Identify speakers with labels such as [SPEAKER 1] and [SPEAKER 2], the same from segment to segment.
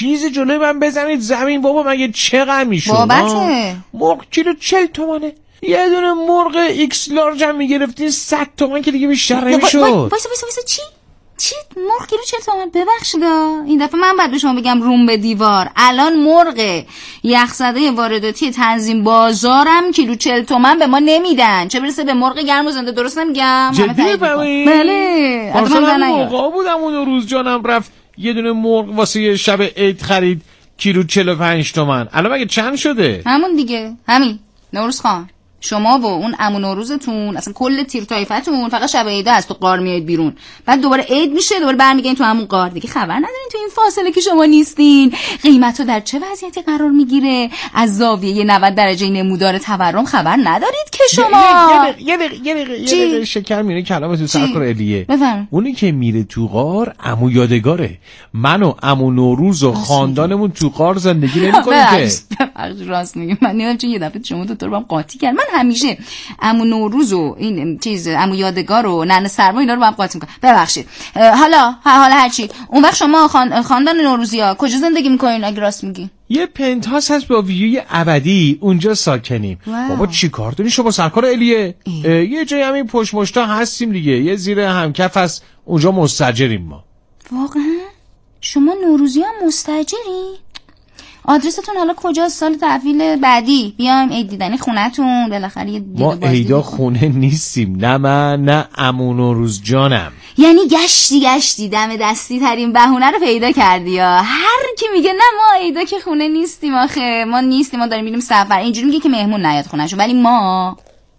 [SPEAKER 1] چیز جلوی من بزنید زمین بابا، مگه چقدر میشه؟
[SPEAKER 2] بابته
[SPEAKER 1] مرغ کیلو 40 تومنه. یه دونه مرغ ایکس لارج هم میگرفتین 100 تومن که دیگه بیشتر نمیشد.
[SPEAKER 2] وایسا چی مرغ کیلو 40 تومن؟ ببخشید این دفعه من بعد به شما بگم روم به دیوار. الان مرغ یخزده وارداتی تنظیم بازارم کیلو 40 تومن به ما نمیدن، چه برسه به مرغ گرم و زنده. درست نمیگم؟
[SPEAKER 1] جدی بفهمی؟
[SPEAKER 2] بله.
[SPEAKER 1] من موقعا بودم اون روز جانم رفت یه دونه مرغ واسه شب عید خرید کیلو 45 تومن. الان مگه چند شده؟
[SPEAKER 2] همون دیگه، همین. نوروز خان شما و اون عمو نوروزتون اصلا کل تیر طایفتون فقط شب عید از تو غار میاد بیرون، بعد دوباره عید میشه دوباره برمیگردین تو همون غار دیگه. خبر ندارین تو این فاصله که شما نیستین قیمتو در چه وضعیتی قرار میگیره؟ از زاویه 90 درجه نمودار تورم خبر ندارید که شما؟
[SPEAKER 1] یه دقیقه شکر میره کلام تو سرکار الیه. اونی که میره تو غار عمو یادگاره. من و عمو نوروز و خاندانمون تو غار زندگی نمی‌کنیم که.
[SPEAKER 2] راست میگی. من نمیدونم چون یه دفعه شما دو تا رو با هم قاطی کردن. من همیشه عمو نوروز و این چیز عمو یادگار و ننه سرما اینا رو با هم قاطی میکنم. ببخشید. حالا هرچی. اون وقت شما خاندان نوروزیا کجا زندگی میکنین اگه راست میگی؟
[SPEAKER 1] یه پنتهاوس هست با ویوی ابدی، اونجا ساکنیم. بابا چی کار داری شما سرکار الیه؟ یه جای همین پشت مشتا هستیم دیگه، یه زیر همکف هست اونجا مستاجریم ما.
[SPEAKER 2] واقعا؟ شما نوروزی هم مستاجری؟ آدرستون حالا کجاست؟ سال تحویل بعدی بیایم عید دیدنی خونتون بالاخره یه دیده
[SPEAKER 1] ما عیدا خونه نیستیم، نه من نه عمو نوروز جانم.
[SPEAKER 2] یعنی گشتی دم دستی ترین بهونه رو پیدا کردی یا هر کی میگه نه ما عیدا که خونه نیستیم، آخه ما نیستیم، ما داریم میریم سفر، اینجوری میگه که مهمون نیاد خونه‌شون. ولی ما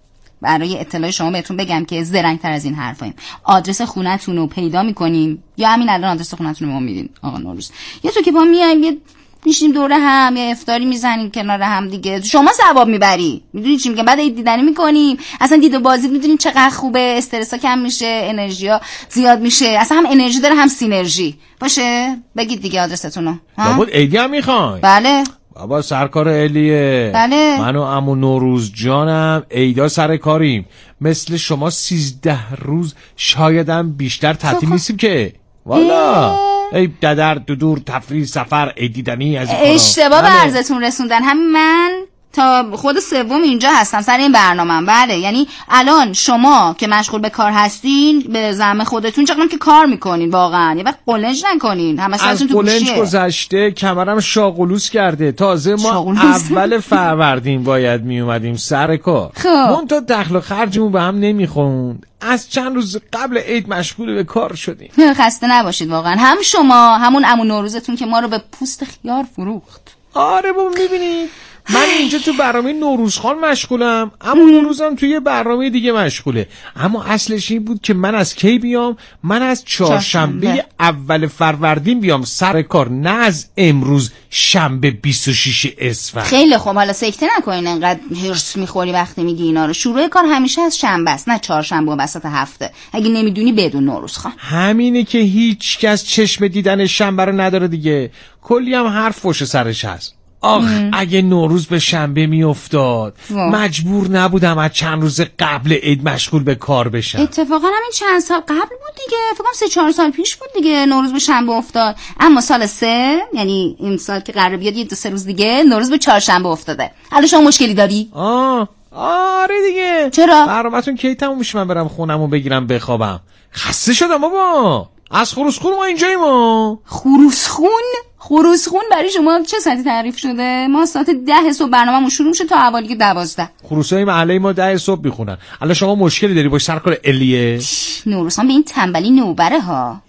[SPEAKER 2] برای اطلاع شما بهتون بگم که زرنگ‌تر از این حرفاییم. آدرس خونتون رو پیدا میکنیم یا همین الان آدرس خونتون رو به ما میدین آقا نوروز، یا تو که با میایم یه میشیم دوره هم یا افطاری میزنیم کنار هم دیگه، شما ثواب میبری. میدونی چی میگم؟ بعد عید دیدنی میکنیم، اصلا دید و بازی میدونیم چقدر خوبه، استرسا کم میشه، انرژیا زیاد میشه، اصلا هم انرژی داره هم سینرژی. باشه بگید دیگه آدرستون رو.
[SPEAKER 1] لابد عیدی هم میخواین؟
[SPEAKER 2] بله
[SPEAKER 1] بابا سرکار الیه.
[SPEAKER 2] بله.
[SPEAKER 1] من و عمو نوروز جانم عیدا سر کاریم، مثل شما 13 روز شایدم بیشتر تعطیل نیستیم که. والا ای ددر دودور تفریح سفر عید دیدنی از این
[SPEAKER 2] اشتباه به عرضتون رسوندن. همین من تا خود سوم اینجا هستم سر این برنامه‌ام. بله یعنی الان شما که مشغول به کار هستین به زعم خودتون چقدر که کار میکنین واقعا، یه وقت قلنج نکنین. همه سرتون تو گوشیه. از
[SPEAKER 1] قلنج گذشته کمرم شاغلوس کرده، تازه ما اول فروردین باید میومدیم سر کار. من تا دخل و خرجمون به هم نمیخوند، از چند روز قبل عید مشغول به کار شدیم.
[SPEAKER 2] خسته نباشید واقعا، هم شما همون عمو نوروزتون که ما رو به پوست خیار فروخت.
[SPEAKER 1] آره بابا میبینید من اینجا تو برنامه نوروزخان مشغولم، اما نوروزم توی برنامه دیگه مشغوله. اما اصلش این بود که من از کی بیام؟ من از چهارشنبه اول فروردین بیام سر کار، نه از امروز شنبه 26 اسفند.
[SPEAKER 2] خیلی خوب، حالا سکته نکنین انقدر هرس میخوری وقتی میگی اینا رو. شروع کار همیشه از شنبه است نه چهارشنبه و وسط هفته. اگه نمیدونی بدون نوروزخان.
[SPEAKER 1] همینه که هیچ کس چشم دیدن شنبه رو نداره دیگه، کلی هم حرف پشت سرش هست. اگه نوروز به شنبه میافتاد مجبور نبودم از چند روز قبل عید مشغول به کار بشم.
[SPEAKER 2] اتفاقا همین چند سال قبل بود دیگه، فکر کنم 3-4 سال پیش بود دیگه نوروز به شنبه افتاد. اما سال 3 یعنی این سال که قرار بیاد یه 2-3 روز دیگه نوروز به چهارشنبه افتاده. حالا شما مشکلی داری؟
[SPEAKER 1] آره دیگه.
[SPEAKER 2] چرا؟
[SPEAKER 1] برنامه‌تون کی تموم میشه من برم خونمو بگیرم بخوابم؟ خسته شدم بابا. از خروسخون ما اینجاییم.
[SPEAKER 2] خروسخون برای شما چه ساعتی تعریف شده؟ ما ساعت 10 صبح برنامه‌مون شروع میشه تا حوالی 12.
[SPEAKER 1] خروسای محله ما 10 صبح میخونن. الان شما مشکلی داری با سرکار الیه؟
[SPEAKER 2] نوروزخان به این تنبلی نوبره ها.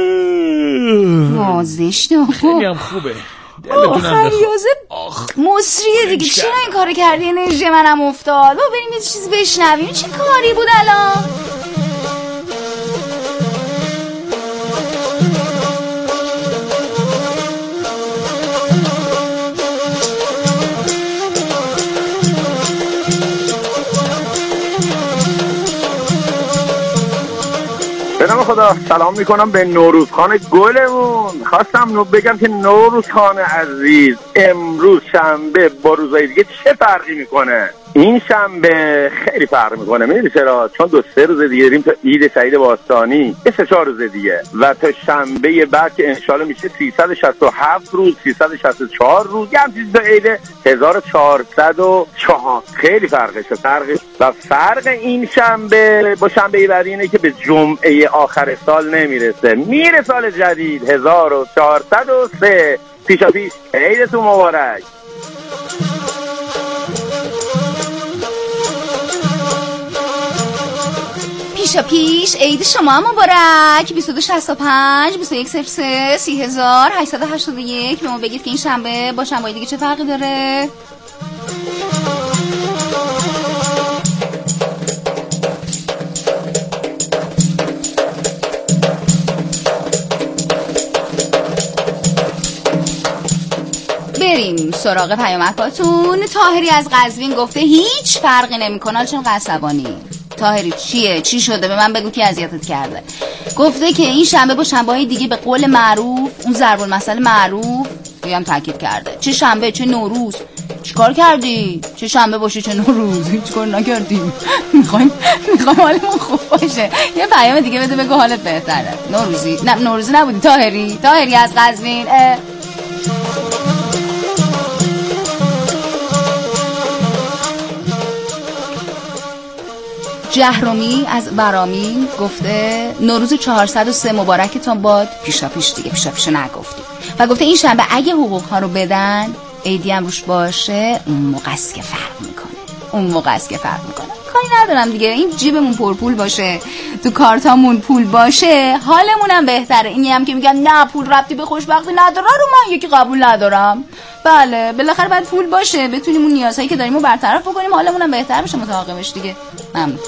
[SPEAKER 2] وازش ده.
[SPEAKER 1] خیلی هم خوبه.
[SPEAKER 2] خریازه مصریه دیگه. چرا این کارو کردی؟ انرژی منم افتاد. بریم یه چیز بشنویم. چه کاری بود الان؟
[SPEAKER 3] به نام خدا سلام میکنم به نوروزخان گلمون. خواستم بگم که نوروزخان عزیز امروز شنبه با روزای دیگه چه فرقی میکنه؟ این شنبه خیلی فرق میکنه. میدونی چرا؟ چون 2-3 روز دیگه بریم تا عید سعید باستانی، 3-4 روز دیگه، و تا شنبه بعد که انشالله میشه 367 روز، 364 روز، یه همچین تا عید 1404. خیلی فرقش و فرق این شنبه با شنبه بعدی اینه که به جمعه آخر سال نمیرسه، میره سال جدید 1403. پیشا پیش عیدتون مبارک.
[SPEAKER 2] پیشا پیش عید شما هم مبارک. 2265 2103 3881 به ما بگید که این شنبه با شنبه دیگه چه فرقی داره. بریم سراغ پیامکاتون. طاهری از قزوین گفته هیچ فرقی نمیکنه چون قصبانی. طاهری چیه؟ چی شده؟ به من بگو که اذیتت کرده. گفته که این شنبه با شنبه‌های دیگه به قول معروف، اون ضرب المثل معروف هم تاکید کرده. چه شنبه چه نوروز. چیکار کردی؟ چه شنبه باشه چه نوروز. هیچ نکردیم. میخوایم حالمون خوب باشه. یه پیام دیگه بده بگو حالت بهتره. نوروزی؟ نه نوروزی نبودی طاهری از قزوین. جهرومی از برامین گفته نوروز 403 مبارکتون باد. پیشا پیش دیگه پیشا نگفتی. و گفته این شنبه اگه حقوق ها رو بدن، عیدی هم روش باشه، اون موقع است که فرق میکنه. کاری ندارم دیگه، این جیبمون پرپول باشه، تو کارتامون پول باشه، حالمون هم بهتره. اینی هم که میگن نه پول ربطی به خوشبختی نداره رو من یکی قبول ندارم. بله بالاخره باید پول باشه بتونیم اون نیازهایی که داریم رو برطرف بکنیم، حالمون هم بهتر بشه متعاقبش دیگه. ممنون.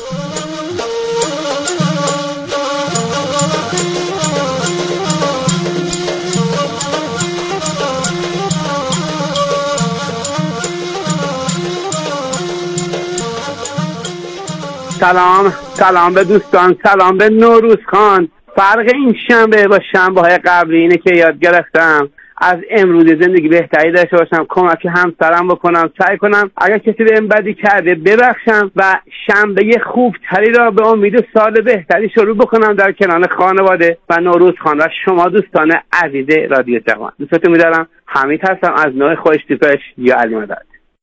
[SPEAKER 4] سلام به دوستان، سلام به نوروز خان. فرق این شنبه با شنبه های قبلی اینه که یاد گرفتم از امروز زندگی بهتری داشته باشم، کمک همسرم بکنم، سعی کنم اگر کسی بهم بدی کرده ببخشم و شنبه خوبتری را به امید سال بهتری شروع بکنم در کنار خانواده و نوروز خان و شما دوستان عزیز رادیو جوان. دوستتون می‌دارم. حمید هستم از نوع خوش تیپش یا علی مدد.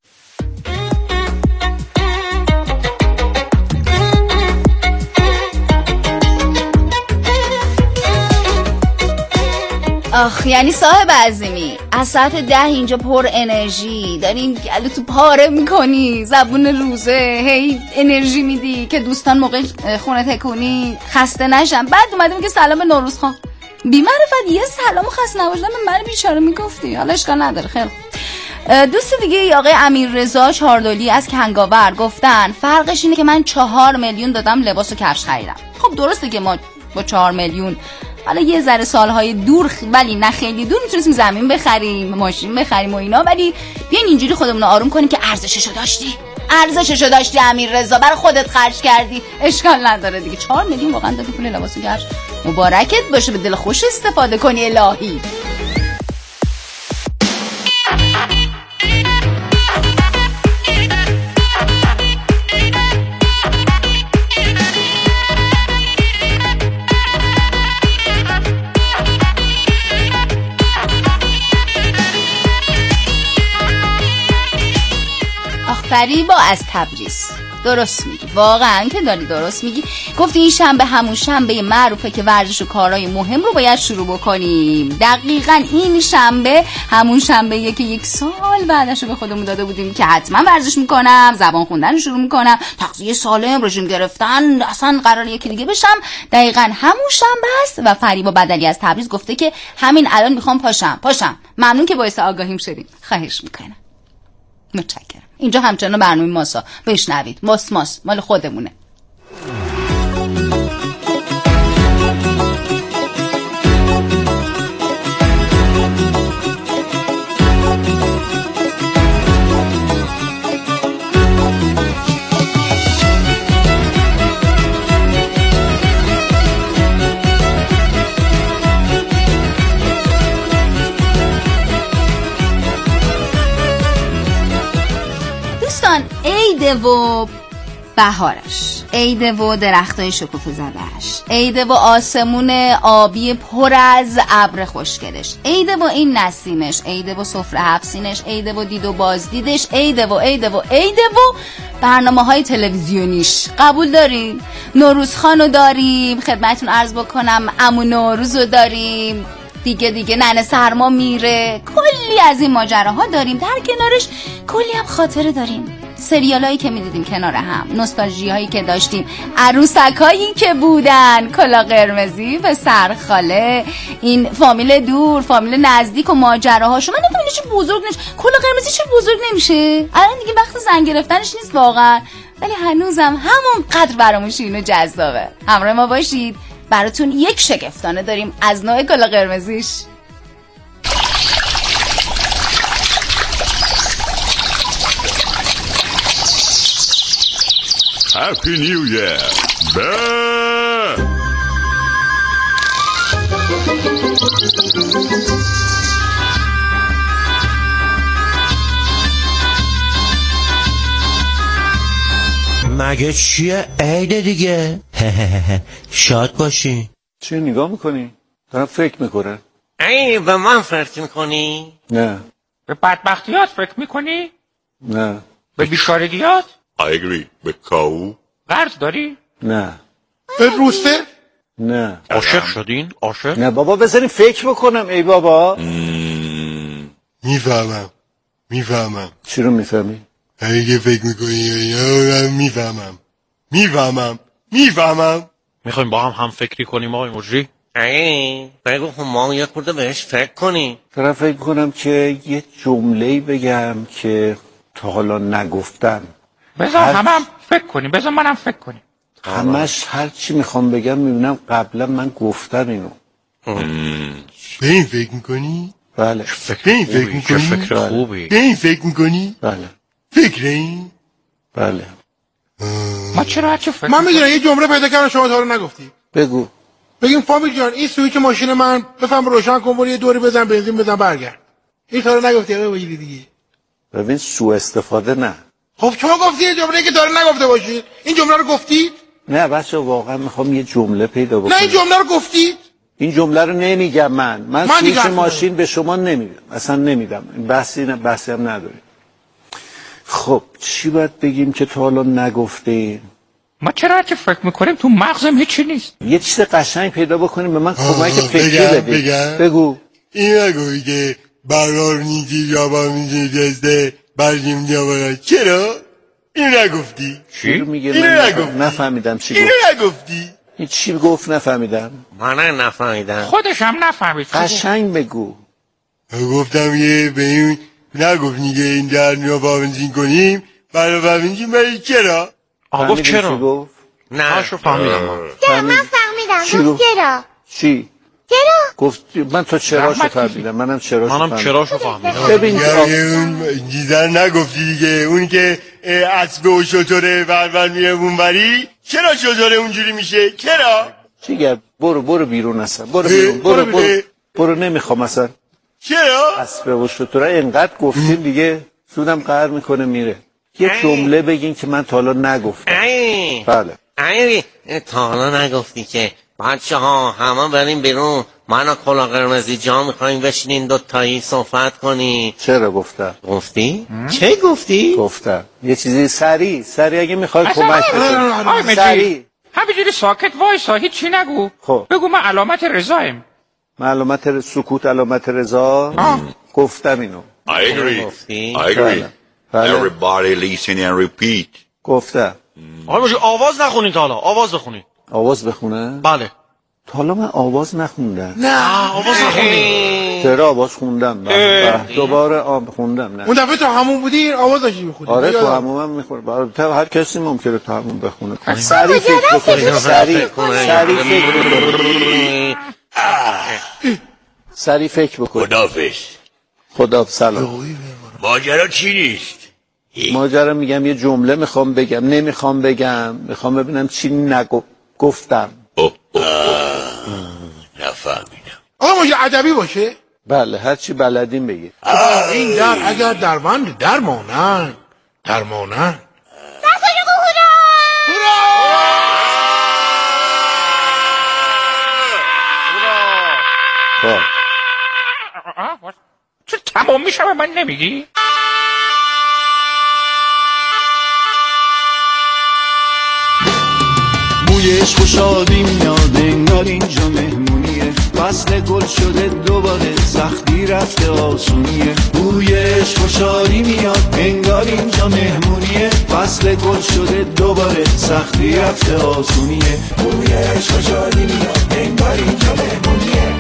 [SPEAKER 2] آخ یعنی صاحب عظیمی از ساعت 10 اینجا پر انرژی دارین، گلو تو پاره میکنی، زبون روزه هی انرژی میدی که دوستان موقع خونه تکونی خسته نشن، بعد اومدیم که سلام به نوروز خان. بی معرفت یه سلام خسته نباشدن به من بیچاره میگفتی، حالا اشکال نداره. خیلی دوست دیگه آقای امیررضا چاردولی از کنگاور گفتن فرقش اینه که من 4 میلیون دادم لباس و کفش خریدم. خب درسته که ما با 4 میلیون حالا یه ذره سالهای دور ولی نه خیلی دور میتونستیم زمین بخریم، ماشین بخریم و اینا، ولی بیاین اینجوری خودمون رو آروم کنیم که ارزششو داشتی امیررضا، برای خودت خرج کردی، اشکال نداره دیگه. 4 میلیون واقعا دادی پول لباس و کفش، مبارکت باشه، به دل خوش استفاده کنی الهی. فریبا از تبریز درست میگی، واقعا که داری درست میگی. گفتی این شنبه همون شنبه معروفه که ورزش و کارهای مهم رو باید شروع بکنیم. دقیقاً این شنبه همون شنبهیه که 1 سال بعدش رو به خودمون داده بودیم که حتما ورزش میکنم، زبان خوندن رو شروع میکنم، تغذیه سالم، رژیم گرفتن، اصلا قراره یکی دیگه بشم. دقیقاً همون شنبه است و فریبا بدلی از تبریز گفته که همین الان میخوام پاشم. ممنون که باعث آگاهیم شدین، خواهش میکنم. متشکرم. اینجا همچنان برنامه ماسا بشنوید، ماس مال خودمونه. جان عیده و بهارش، عیده و درختای شکوفه زدهش، عیده و آسمون آبی پر از ابر خوشگلش، عیده و این نسیمش، عیده و سفره هفسینش، عیده و دید و بازدیدش، عیده و برنامه‌های تلویزیونیش. قبول داریم؟ نوروز خانو داریم، خدمتتون عرض بکنم عمو نوروزو داریم، دیگه ننه سرما میره، کلی از این ماجراها داریم. در کنارش کلی هم خاطره داریم، سریالایی که میدیدیم کنار هم، نوستالژی هایی که داشتیم، عروسکایی که بودن، کلا قرمزی، پسر خاله، این فامیل دور، فامیل نزدیک و ماجراها. شما نمیدونید چه بزرگ نمیشه، کلا قرمزی چه بزرگ نمیشه. الان دیگه وقت زن گرفتنش نیست واقعا، ولی هنوزم همون قدر برامون شیرین و جذابه. همراه ما باشید، براتون یک شگفتانه داریم از نوع کلا قرمزیش.
[SPEAKER 5] Happy New Year!
[SPEAKER 6] مگه چیه؟ عیده دیگه. شاد باشی.
[SPEAKER 7] چی نگاه میکنی؟ دارم فکر میکنم.
[SPEAKER 6] ای به من فکر میکنی؟
[SPEAKER 7] نه.
[SPEAKER 8] به بدبختیات فکر میکنی؟
[SPEAKER 7] نه.
[SPEAKER 8] به بیچارگیات؟
[SPEAKER 5] I agree. به کاو؟
[SPEAKER 8] قرض داری؟
[SPEAKER 7] نه.
[SPEAKER 9] به روسر؟
[SPEAKER 7] نه.
[SPEAKER 6] عاشق شدین؟ عاشق؟
[SPEAKER 7] نه بابا بذاریم فکر بکنم. ای بابا
[SPEAKER 5] میفهمم.
[SPEAKER 7] چی رو میفهمی؟
[SPEAKER 5] اگه فکر میکنی میفهمم.
[SPEAKER 6] میخوایم با هم فکری کنیم آقای مجری؟ ای بگو ما یک خورده بهش فکر کنیم.
[SPEAKER 7] دارم فکر کنم که یه جمله‌ای بگم که تا حالا نگفتم.
[SPEAKER 8] بذار همم فکر کنیم، بذار منم فکر کنیم.
[SPEAKER 7] همش هر چی میخوام بگم میبینم قبلا من گفتم اینو.
[SPEAKER 5] به این فکر میکنی؟
[SPEAKER 7] بله.
[SPEAKER 5] به این فکر میکنی؟
[SPEAKER 6] فکر خوبی.
[SPEAKER 5] به این فکر میکنی؟
[SPEAKER 7] بله.
[SPEAKER 5] فکر این؟
[SPEAKER 7] بله.
[SPEAKER 8] ما چرا هرچی فکر
[SPEAKER 9] من میدونم یه جمله پیدا کردم شما تا رو نگفتی.
[SPEAKER 7] بگو.
[SPEAKER 9] بگیم فامیل جان این سویچ ماشین من بفهم روشن کن، برو یه دوری بزن بنزین بزن برگرد. این تا رو نگفتی آقا بگیری دیگه.
[SPEAKER 7] ببین سوء استفاده نه.
[SPEAKER 9] خب شما گفتی یه جمله که داره نگفته باشید. این جمله رو گفتی؟
[SPEAKER 7] نه بچه واقعا میخوام یه جمله پیدا بکنم.
[SPEAKER 9] نه این جمله رو گفتی؟
[SPEAKER 7] این جمله رو نمیگم من سویچ ماشین به شما نمیدم، اصلا نمیدم. بحثی هم نداریم. خب چی باید بگیم که تا حالا نگفتیم؟
[SPEAKER 8] ما چرا هرچی فکر میکنیم تو مغزم هیچی نیست.
[SPEAKER 7] یه چیز قشنگ پیدا بکنیم به من کمک فکری بده. بگو.
[SPEAKER 5] این نگویی که برار نیجی یا با میجی جزده برگیم جا چرا؟ این نگفتی؟
[SPEAKER 7] چی رو میگه؟
[SPEAKER 5] من
[SPEAKER 7] نفهمیدم چی گفت.
[SPEAKER 5] اینو نگفتی؟
[SPEAKER 7] این چی گفت نفهمیدم.
[SPEAKER 6] من نفهمیدم.
[SPEAKER 8] خودش هم نفهمید.
[SPEAKER 7] قشنگ بگو.
[SPEAKER 5] گفتم یه به این نگفت نیگه این در نیا با بنزین کنیم برای بنزین برای چرا؟
[SPEAKER 6] گفت چرا؟
[SPEAKER 7] چی گفت؟
[SPEAKER 6] نه شو فهمیدم.
[SPEAKER 10] من فهمیدم.
[SPEAKER 7] چی
[SPEAKER 10] گفت چرا؟
[SPEAKER 7] چی؟
[SPEAKER 10] چرا؟
[SPEAKER 7] گفت من تو چراشو فهمیدم. منم چراشو فهمیدم. ببین
[SPEAKER 5] اون چیزا نگفتی دیگه. اون که اسب و شتره ور میره اونوری چرا شتره اونجوری میشه؟ چرا؟
[SPEAKER 7] چیگر برو بیرون اصلا. برو نمیخوام اصلا.
[SPEAKER 5] چرا؟
[SPEAKER 7] اسب و شتره اینقدر گفتیم دیگه زودم قهر میکنه میره. یه جمله بگین که من تا حالا نگفتم. بله.
[SPEAKER 6] تا حالا نگفتی که بچه ها همه بریم بیرون، من و کلا قرمزی جا میخواییم بشینین دوتایی صحبت کنی.
[SPEAKER 7] چرا گفتم؟
[SPEAKER 6] گفتی؟ چه گفتی؟
[SPEAKER 7] گفتم یه چیزی سریع اگه میخوای کمک بکنی. سریع
[SPEAKER 8] همینجوری ساکت وایسا هیچی نگو.
[SPEAKER 7] خب
[SPEAKER 8] بگو من علامت رضایم.
[SPEAKER 7] من علامت سکوت علامت رضا. گفتم اینو.
[SPEAKER 5] I agree.
[SPEAKER 7] بله.
[SPEAKER 5] Everybody listen and repeat.
[SPEAKER 7] گفتم.
[SPEAKER 6] آواز نخونین تا حالا. آواز بخونین.
[SPEAKER 7] آواز بخونه؟
[SPEAKER 6] بله.
[SPEAKER 7] تا حالا من آواز نخوندم.
[SPEAKER 9] نه
[SPEAKER 6] آواز نخونین.
[SPEAKER 7] چرا آواز خوندم؟ دوباره خوندم. نه
[SPEAKER 9] اون دفعه تو همون بودی آواز داشتی میخوندی.
[SPEAKER 7] آره تو همون میخوره. هر کسی ممکنه تو همون بخونه. سریع فکر بکنید. سریع فکر بکنید. خداحافظ. سلام.
[SPEAKER 5] ماجرا چی نیست؟
[SPEAKER 7] ماجرا میگم یه جمله میخوام بگم نمیخوام بگم، میخوام ببینم چی گفتم.
[SPEAKER 5] نفهمیدم.
[SPEAKER 9] آقا ماجرا ادبی باشه؟
[SPEAKER 7] بله هر چی بلدین بگید.
[SPEAKER 9] این در اگر درمانند درمانند در مانند
[SPEAKER 8] چه تمام میشه به من نمیگی؟
[SPEAKER 11] بویش خوشادی میاد انگار اینجا مهمونیه، فصل گل شده دوباره سختی رفته آسونیه. بویش خوشادی میاد انگار اینجا مهمونیه، فصل گل شده دوباره سختی رفته آسونیه. بویش خوشادی میاد انگار اینجا مهمونیه.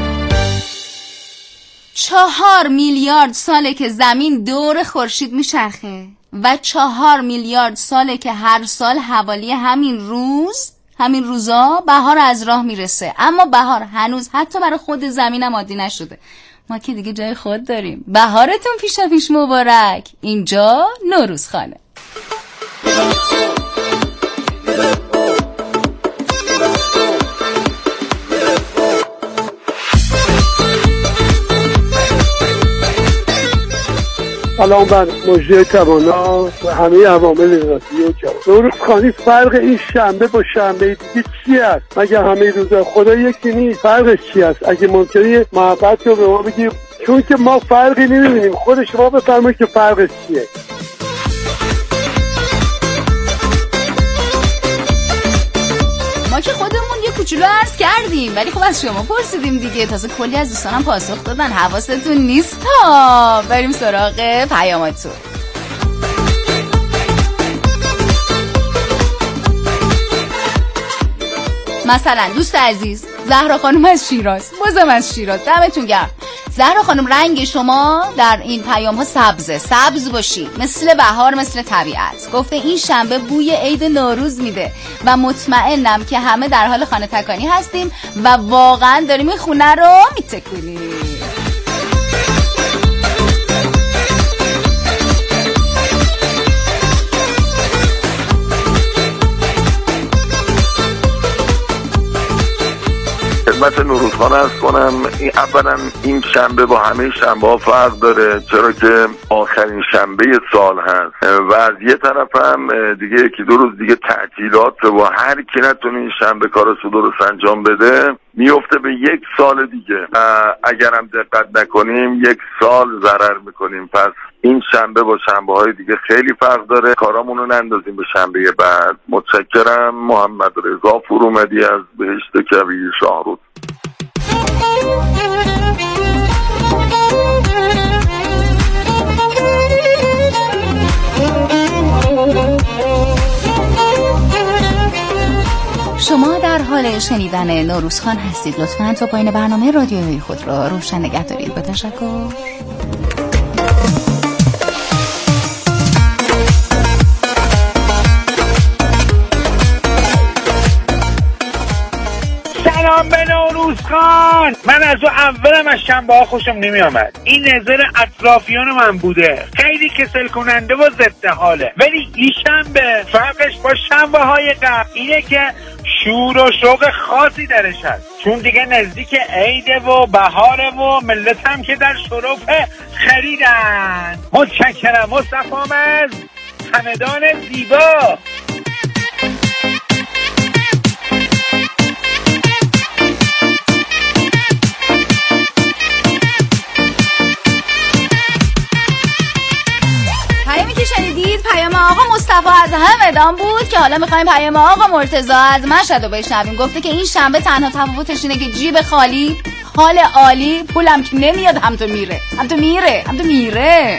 [SPEAKER 2] 4 میلیارد ساله که زمین دور خورشید میچرخه و 4 میلیارد ساله که هر سال حوالی همین روزا بهار از راه میرسه، اما بهار هنوز حتی برای خود زمینم عادی نشده. ما که دیگه جای خود داریم. بهارتون پیش مبارک. اینجا نوروزخانه.
[SPEAKER 12] سلام بر مجری توانا و همه عوامل رادیو جوان. نوروزخانی فرق این شنبه با شنبه دیگه چی است؟ مگه همه روزا خدا یکی نیست؟ فرقش چی است؟ اگه ممکنه محبت رو به ما بگید، چون که ما فرقی نمی‌بینیم. خود شما بفرمایید که فرقش چیه؟
[SPEAKER 2] ما که خودمون یه کوچولو عرض کردیم، ولی خب از شما پرسیدیم دیگه. تازه کلی از دوستانم پاسخ دادن. حواستون نیست ها. بریم سراغ پیاماتون. مثلا دوست عزیز زهرا خانم از شیراز، بازم از شیراز، دمتون گرم. زهرا خانم رنگ شما در این پیام ها سبز باشی، مثل بهار، مثل طبیعت. گفته این شنبه بوی عید نوروز میده و مطمئنم که همه در حال خانه تکانی هستیم و واقعا داریم این خونه رو میتکونیم.
[SPEAKER 3] خدمت نوروزخان عرض کنم، اولا این شنبه با همه شنبه ها فرق داره، چرا که آخرین شنبه سال هست و از یه طرف هم دیگه 1-2 روز دیگه تعطیلات و هر کی نتونه این شنبه کارش رو درست انجام بده میفته به 1 سال دیگه. اگر هم دقت نکنیم 1 سال ضرر میکنیم. پس این شنبه با شنبه های دیگه خیلی فرق داره. کارامون رو نندازیم به شنبه بعد. متشکرم. محمد رضا فرومدی از بهشت کویر شاهرود.
[SPEAKER 2] شما در حال شنیدن نوروزخان هستید. لطفاً تا پایین برنامه رادیویی خود را روشن نگه دارید. با تشکر.
[SPEAKER 13] سلام به نوروزخان. من از اولم از شنبه ها خوشم نمی آمد. این نظر اطرافیان من بوده، خیلی کسل کننده و ضد حاله. ولی این شنبه فرقش با شنبه های قبل اینه که شور و شوق خاصی درش هست، چون دیگه نزدیک عیده و بهاره و ملت هم که در شرف خریدن. متشکرم. مصطفی از همدان زیبا.
[SPEAKER 2] پیام آقا مصطفی از همدان بود که حالا میخوایم پیام آقا مرتضی از مشهد رو بشنویم. گفته که این شنبه تنها تفاوتش اینه که جیب خالی، حال عالی، پولم که نمیاد، هم تو میره.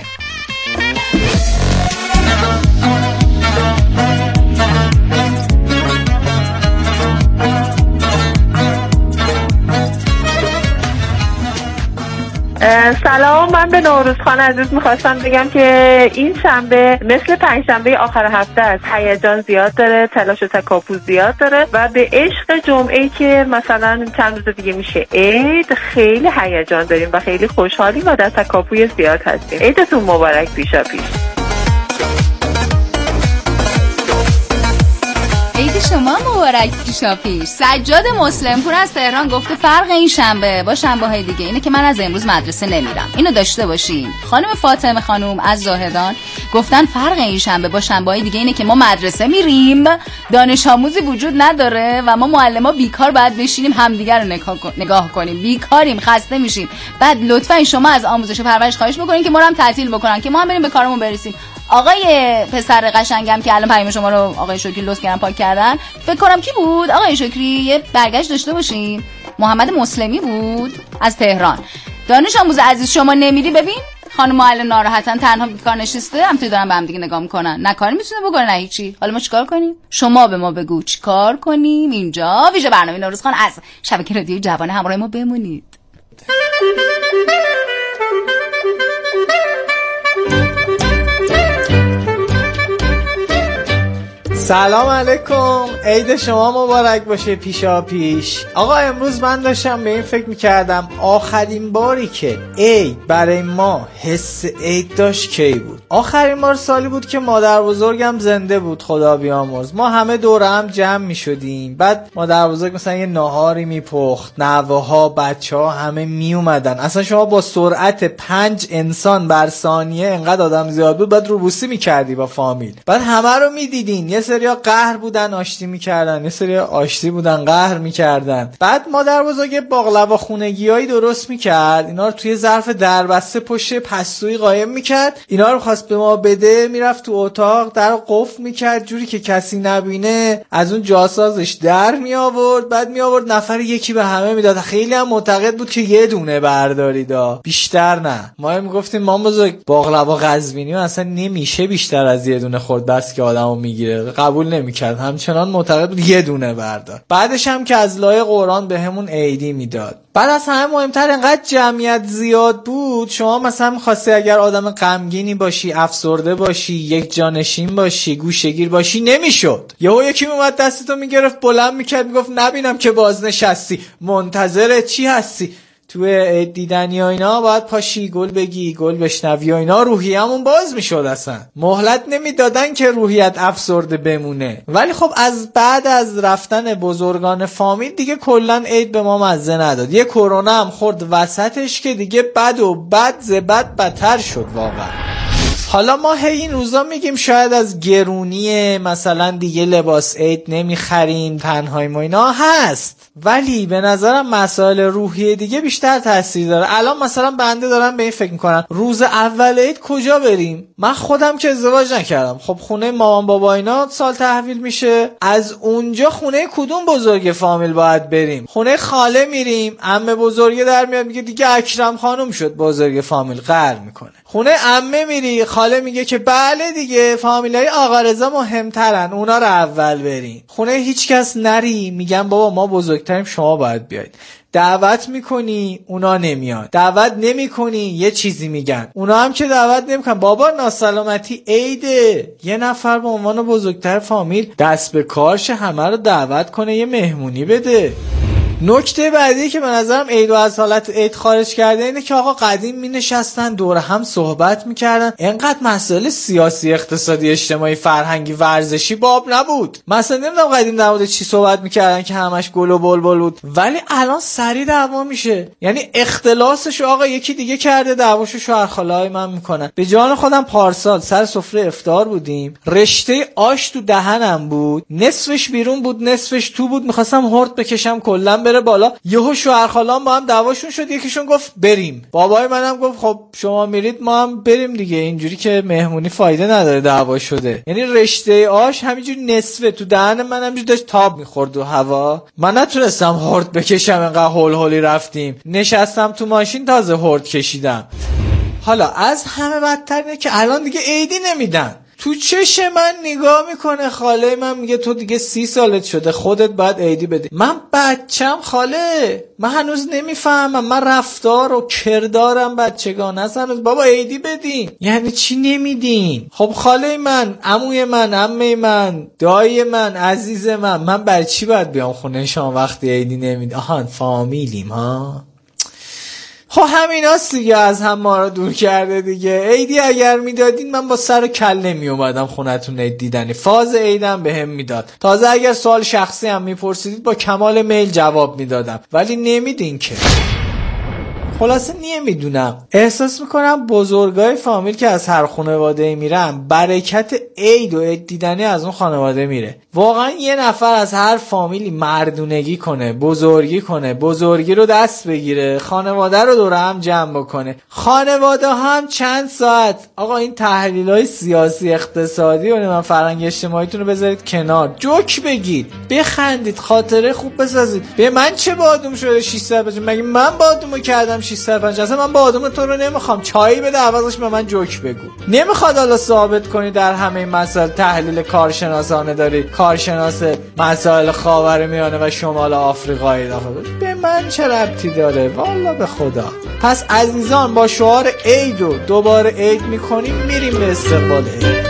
[SPEAKER 14] سلام، من به نوروزخان عزیز میخواستم بگم که این شنبه مثل پنجشنبه آخر هفته است. هیجان زیاد داره، تلاش و تکاپو زیاد داره و به عشق جمعه‌ای که مثلا چند روز دیگه میشه عید خیلی هیجان داریم و خیلی خوشحالیم و در تکاپوی زیاد هستیم. عیدتون مبارک پیشا پیش.
[SPEAKER 2] عید شما مبارک پیشاپیش. سجاد مسلم پور از تهران گفته فرق این شنبه با شنبه‌های دیگه اینه که من از امروز مدرسه نمیرم. اینو داشته باشین. خانم فاطمه خانم از زاهدان گفتن فرق این شنبه با شنبه‌های دیگه اینه که ما مدرسه میریم، دانش آموزی وجود نداره و ما معلما بیکار باید بشینیم همدیگه رو نگاه کنیم. بیکاریم، خسته میشیم. بعد لطفا شما از آموزش و پرورش خواهش بکنین که ما رو هم تعطیل بکنن که ما هم بریم به کارمون برسیم. آقای پسر قشنگم که الان پیام شما رو آقای شکری لطف کردن پاک کردن، فکر کنم کی بود آقای شکری، یه برگشت داشته باشیم. محمد مسلمی بود از تهران. دانش آموز عزیز شما نمیری؟ ببین خانم الان ناراحتن، تنها بیکار نشسته، هم توی دارن به هم دیگه نگاه میکنن، نه کاری میتونه بکنه نه هیچی. حالا ما چیکار کنیم؟ شما به ما بگو چیکار کنیم. اینجا ویژه برنامه نوروز خان از شبکه رادیو جوانه همراه ما بمونید.
[SPEAKER 15] سلام علیکم، عید شما مبارک باشه پیشا پیش. آقا امروز من داشتم به این فکر میکردم آخرین باری که عید برای ما حس عید داشت کی بود؟ آخرین بار سالی بود که مادر بزرگم زنده بود، خدا بیامرز. ما همه دوره هم جمع میشدیم، بعد مادر بزرگ مثلا یه ناهاری میپخت، نوه‌ها بچه‌ها همه میومدن. اصلا شما با سرعت 5 انسان بر ثانیه انقدر آدم زیاد بود، بعد روبوسی میکردی با فامیل، بعد همه رو میدیدین. یه سریا قهر بودن آشتی میکردن، یه سریا آشتی بودن قهر میکردن. بعد مادر بزرگ باقلوا خونگیایی درست میکرد، اینا رو توی ظرف دربسته پشت پستویی قایم میکرد، اینا رو خواست به ما بده، میرفت تو اتاق در رو قفل میکرد جوری که کسی نبینه، از اون جاسازش در میآورد، بعد میآورد نفر یکی به همه میداد. خیلی هم معتقد بود که یه دونه بردارید، بیشتر نه. ما میگفتیم مام بزرگ باقلوا قزوینی اصلا نمیشه بیشتر از یه دونه خورد، بس که آدمو میگیره، قبول نمیکرد، همچنان معتقد بود یه دونه بردار. بعدش هم که از لای قرآن بهمون عیدی میداد. بعد از همه مهمتر انقدر جمعیت زیاد بود، شما مثلا می‌خواستی اگر آدم غمگینی باشی، افسرده باشی، یک جانشین باشی، گوشه‌گیر باشی، نمیشد. یهو یکی میومد دستتو میگرفت بلند میکرد میگفت نبینم که بازنشستی، منتظر چی هستی؟ توی عید دیدنی و اینا باید پاشی گل بگی، گل بشنوی و اینا، روحیه‌مون باز میشد. اصلا مهلت نمیدادن که روحیت افسرده بمونه. ولی خب از بعد از رفتن بزرگان فامیل دیگه کلا عید به ما مزه نداد. یه کرونا هم خورد وسطش که دیگه بد و بد ز بد بدتر شد واقعا. حالا ما این روزا میگیم شاید از گرونی مثلا دیگه لباس عید نمیخریم، تنهایی ما اینا هست، ولی به نظرم مسائل روحی دیگه بیشتر تاثیر داره. الان مثلا بنده دارم به این فکر میکنم روز اول عید کجا بریم؟ من خودم که ازدواج نکردم، خب خونه مامان بابا اینا سال تحویل میشه، از اونجا خونه کدوم بزرگ فامیل باید بریم؟ خونه خاله میریم، عمه بزرگه در میاد میگه دیگه اکرم خانم شد بزرگ فامیل، قهر میکنه. خونه عمه میری، خاله میگه که بله دیگه فامیلای آقا رضا مهمترن، اونا رو اول برین. خونه هیچ کس نری، میگن بابا ما بزرگتریم شما باید بیاید. دعوت میکنی اونا نمیاد، دعوت نمیکنی یه چیزی میگن، اونا هم که دعوت نمیکنن بابا ناسلامتی عیده. یه نفر به عنوان بزرگتر فامیل دست به کارش همه رو دعوت کنه، یه مهمونی بده. نکته بعدی که به نظرم عید و از حالت عید خارج کرده اینه که آقا قدیم می نشستن دور هم صحبت میکردن، اینقدر مسائل سیاسی، اقتصادی، اجتماعی، فرهنگی، ورزشی باب نبود. مثلا نمیدونم قدیم در مورد چی صحبت میکردن که همش گل و بلبل بود، ولی الان سری دعوا میشه. یعنی اختلاسش آقا یکی دیگه کرده، دعواشو شوهرخاله‌های من میکنن. به جان خودم پارسال سر سفره افطار بودیم، رشته آش تو دهنم بود، نصفش بیرون بود نصفش تو بود، میخواستم هورت بکشم کلا بره بالا، یهو شوهرخالام با هم دعواشون شد، یکیشون گفت بریم، بابای منم گفت خب شما میرید ما هم بریم دیگه، اینجوری که مهمونی فایده نداره دعوا شده. یعنی رشته آش همینجوری نصفه تو دهن من همینجوری داشت تاب میخورد و هوا، من نتونستم هورت بکشم، انقدر هول هولی رفتیم، نشستم تو ماشین تازه هورت کشیدم. حالا از همه بدتر اینه که الان دیگه عیدی نمیدن. تو چش من نگاه میکنه خاله من میگه تو دیگه 30 سالت شده خودت باید عیدی بدی. من بچم خاله، من هنوز نمیفهمم، من رفتار و کردارم بچگانه است هنوز. بابا عیدی بدین. یعنی چی نمیدین؟ خب خاله من، عموی من، عمه من، دایی من، عزیز من برای چی باید بیام خونه شما وقتی عیدی نمیدین؟ آها فامیلیم ها. خب همیناست دیگه، از هم ما رو دور کرده دیگه. عیدی اگر میدادین من با سر و کله می اومدم خونتون عید دیدنی، فاز عیدم بهم میداد. تازه اگر سوال شخصی هم میپرسیدید با کمال میل جواب میدادم، ولی نمیدین که. خلاصه نمیدونم، احساس میکنم بزرگای فامیل که از هر خانواده میرن برکت عید و عید دیدنی از اون خانواده میره. واقعا یه نفر از هر فامیلی مردونگی کنه، بزرگی کنه، بزرگی رو دست بگیره، خانواده رو دور هم جمع بکنه. خانواده هم چند ساعت آقا این تحلیلای سیاسی اقتصادی و من فرهنگ اجتماعیتون رو بذارید کنار، جوک بگید، بخندید، خاطره خوب بسازید. به من چه بادوم شده 650؟ مگه من بادومو کردم 650؟ اصلا من بادوم تو رو نمیخوام، چایی بده عوضش به من جوک بگو. نمیخواد حالا ثابت کنی در همه مسائل تحلیل کارشناسانه داری، کارشناس مسائل خاورمیانه و شمال آفریقایی داخل. به من چه ربطی داره والله به خدا. پس عزیزان با شعار عید و دوباره عید میکنیم، میریم به استقبال عید.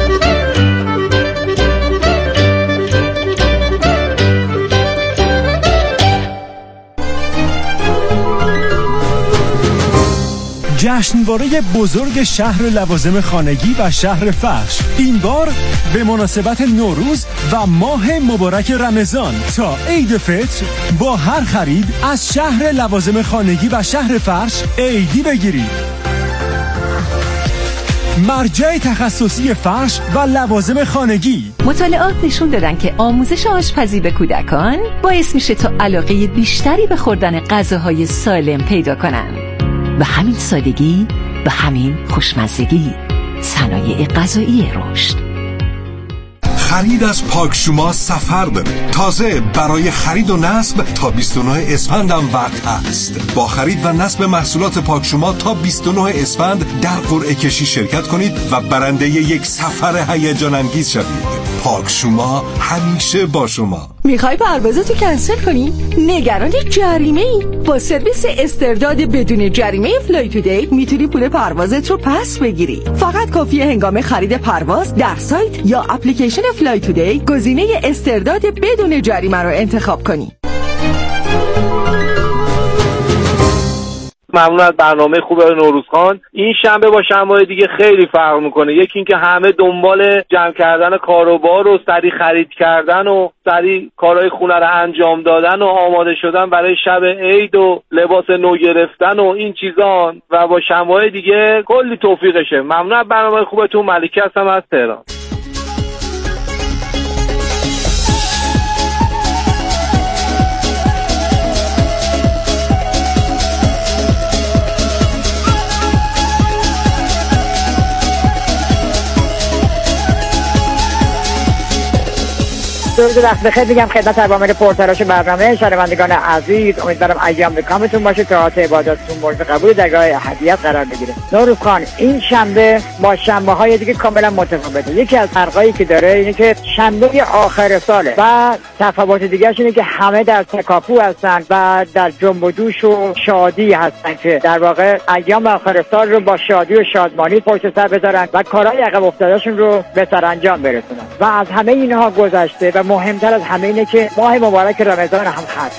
[SPEAKER 16] جشنواره بزرگ شهر لوازم خانگی و شهر فرش، این بار به مناسبت نوروز و ماه مبارک رمضان تا عید فطر با هر خرید از شهر لوازم خانگی و شهر فرش عیدی بگیرید. مرجع تخصصی فرش و لوازم خانگی.
[SPEAKER 17] مطالعات نشون دادن که آموزش آشپزی به کودکان باعث میشه تا علاقه بیشتری به خوردن غذاهای سالم پیدا کنن و همین سادگی و همین خوشمزگی صنایع غذایی رشد.
[SPEAKER 18] خرید از پاکشوما سفر داره. تازه برای خرید و نصب تا 29 اسفند هم وقت هست. با خرید و نصب محصولات پاکشوما تا 29 اسفند در قرعه کشی شرکت کنید و برنده یک سفر هیجان انگیز شوید. پاکشوما همیشه با شما.
[SPEAKER 17] میخوای پروازتو کنسل کنی؟ نگران جریمه‌ای؟ با سرویس استرداد بدون جریمه فلای تو دی میتونی پول پروازت رو پس بگیری. فقط کافیه هنگام خرید پرواز در سایت یا اپلیکیشن فلای تو دی گزینه استرداد بدون جریمه رو انتخاب کنی.
[SPEAKER 4] ممنون از برنامه خوب نوروز خان. این شنبه با شنبه‌های دیگه خیلی فرق میکنه. یکی این که همه دنبال جمع کردن کاروبار و سریع خرید کردن و سریع کارهای خونه رو انجام دادن و آماده شدن برای شب عید و لباس نو گرفتن و این چیزان و با شنبه‌های دیگه کلی توفیقشه. ممنون از برنامه خوبتون. ملکی هستم از تهران.
[SPEAKER 19] درود وقت بخیر میگم خدمت عوامل پرتلاش برنامه. شنوندگان عزیز، امیدوارم ایام بکامتون باشه، طاعات عباداتتون مورد قبول درگاه هدیه‌ات قرار بگیره. نوروز خان این شنبه با شنبه‌های دیگه کاملا متفاوته. یکی از فرقایی که داره اینه که شنبه آخر ساله و تفاوت دیگه‌اش اینه که همه در تکاپو هستن و در جنب و جوش و شادی هستن که در واقع ایام آخر سال رو با شادی و شادمانی پشت سر بذارن و کارهای عقب افتاده‌شون رو به سرانجام برسونن. و از همه اینها گذشته و مهمتر از همه اینه که ماه مبارک رمضان هم هست.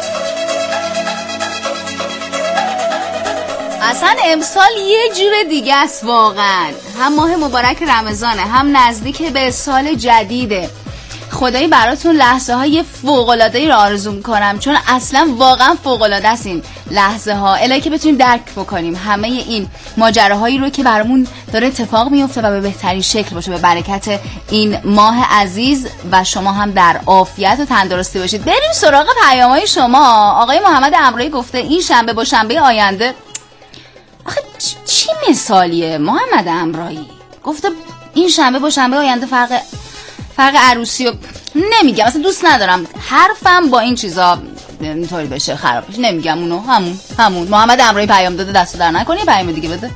[SPEAKER 2] اصلا امسال یه جور دیگه است واقعا. هم ماه مبارک رمضانه، هم نزدیک به سال جدیده. خدایی براتون لحظه های فوق‌العاده‌ای رو آرزو می‌کنم، چون اصلا واقعا فوق‌العاده است این لحظه ها. الهی که بتونیم درک بکنیم همه این ماجراهایی رو که برامون داره اتفاق میفته و به بهترین شکل باشه، به برکت این ماه عزیز و شما هم در عافیت و تندرستی باشید. بریم سراغ پیام‌های شما. آقای محمد امرایی گفته این شنبه با شنبه آینده. آخه چی مثالیه محمد امرایی؟ گفته این شنبه با شنبه آینده فرق عروسی و نمیگم، اصلا دوست ندارم حرفم با این چیزا اینطوری بشه خراب بشه. نمیگم اونو، همون محمد امرایی پیام داده، دستو در نکنی، پیام دیگه بده.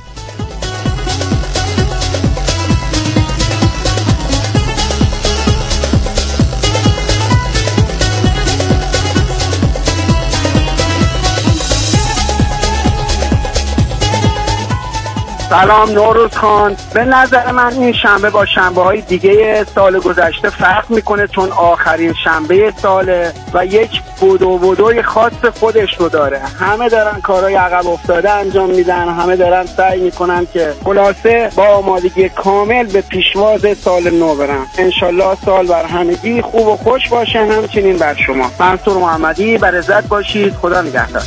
[SPEAKER 4] سلام نوروز خان. به نظر من این شنبه با شنبه های دیگه سال گذشته فرق میکنه، چون آخرین شنبه ساله و یک بدوی خاص خودش رو داره. همه دارن کارهای عقب افتاده انجام میدن، همه دارن سعی میکنن که خلاصه با آمادگی کامل به پیشواز سال نو برن. انشالله سال بر همگی خوب و خوش باشه، همچنین بر شما. منصور محمدی، بر عزت باشید. خدا نگهدار.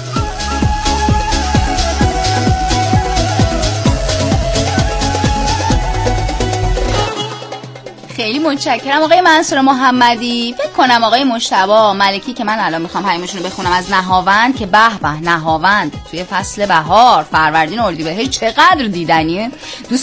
[SPEAKER 2] خیلی متشکرم آقای منصور محمدی. فکر کنم آقای مجتبی ملکی که من الان میخوام پیامشون رو بخونم از نهاوند که به به نهاوند توی فصل بهار فروردین اردیبهشت چقدر دیدنیه.